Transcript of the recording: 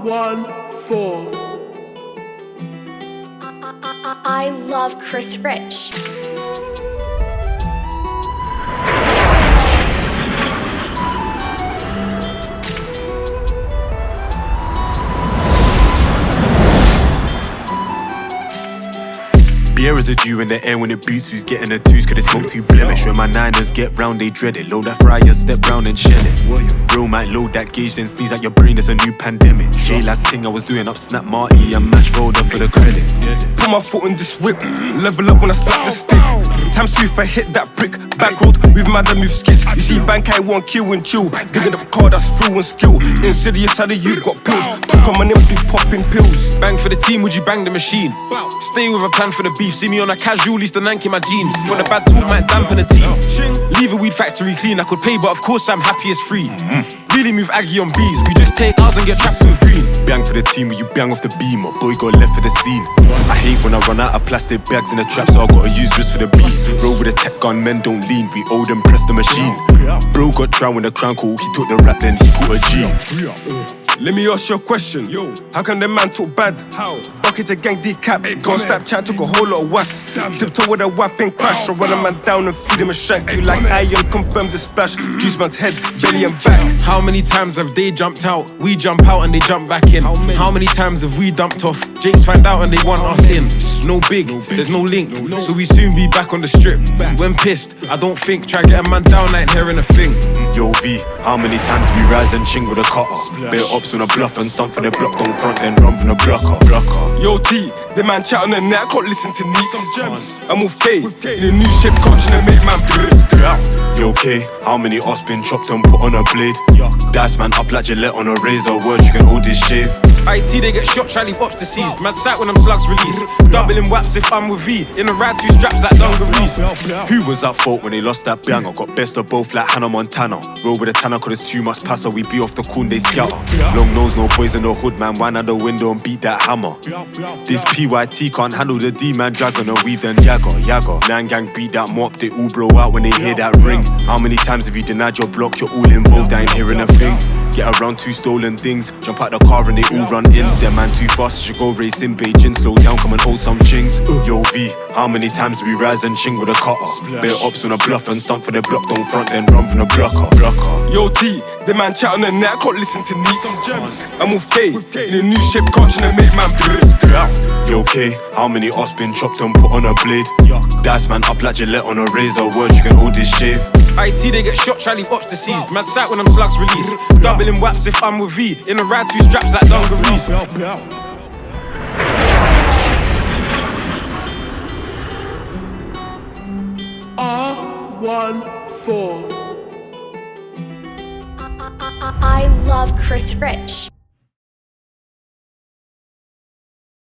R14. I love Chris Rich. Beer is a dew in the air when it beats. Who's getting a deuce? Could it smoke too blemish? When my niners get round, they dread it. Load that fryer, step round and shell it. Bro might load that gauge, then sneeze at your brain. It's a new pandemic. J last thing I was doing up Snap Marty and Mash Roller for the credit. Put my foot in this whip, level up when I slap the stick. Times 2 if I hit that brick. Back road, move mad and move skids. You see bank I won't kill and chill. Digging up car that's through and skill. Insidious how the you got pulled. Talk on my names be popping pills. Bang for the team, would you bang the machine? Stay with a plan for the beef. See me on a casual, least the nank in my jeans. For the bad talk might dampen the team. Leave a weed factory clean, I could pay, but of course I'm happy as free. Really move Aggie on bees. We just take ours and get trapped with green. Bang for the team, when you bang off the beam. My boy got left for the scene. I hate when I run out of plastic bags in the trap, so I gotta use wrist for the beat. Roll with a tech gun, men don't lean. We owe them, press the machine. Bro got drowned when the crown call. He took the rap, then he caught a G. Let me ask you a question. How can the man talk bad? Bucket a gang decap. Got Snapchat, took a whole lot of was. Tiptoe with a weapon crash. Or run a man down and feed him a shank. You like iron, confirm the splash. Juice man's head, belly and back. How many times have they jumped out? We jump out and they jump back in. How many times have we dumped off? Jakes find out and they want us in. No big, there's no link. So we soon be back on the strip. When pissed, I don't think. Try get a man down, I ain't hearing a thing. Yo V, how many times we rise and ching with a cutter? Better ops on a bluff and stomp for the block, don't front then run from the blocker. Yo T, the man chat on the net, I can't listen to neeks. I'm with K, in a new shape, coaching and make man Yo K, how many ops been chopped and put on a blade? Dice man up like Gillette on a razor, word you can hold this shave. IT they get shot, try leave ops deceased. Mad sight when them slugs release. Doubling waps if I'm with V. In a ride 2 straps like dungarees. Who was at fault when they lost that banger? Got best of both like Hannah Montana. Roll with a tanner cause it's too much passer. We be off the coon, they scatter. Long nose, no boys in the hood, man. Wine out the window and beat that hammer. This PYT can't handle the D-man dragon and weave then Yaga. Nine gang beat that mop, they all blow out when they hear that ring. How many times have you denied your block? You're all involved, I ain't hearing a thing. Get around 2 stolen things, jump out the car and they all run in. Them man too fast, you should go racing. Beijing, slow down, come and hold some chings. Yo V, how many times we rise and ching with a cutter? Better ops on a bluff and stomp for the block, don't front then run from the blocker. Yo T, the man chat on the net, I can't listen to neeks. I'm with K, in a new shape, coaching and make man Yo K, how many ops been chopped and put on a blade? Dice man up like Gillette on a razor, word you can hold this shave. IT they get shot, try leave ops deceased. Mad sight when them slugs release. Doubling waps if I'm with V. In a ride 2 straps like dungarees. R14. I love Chris Rich.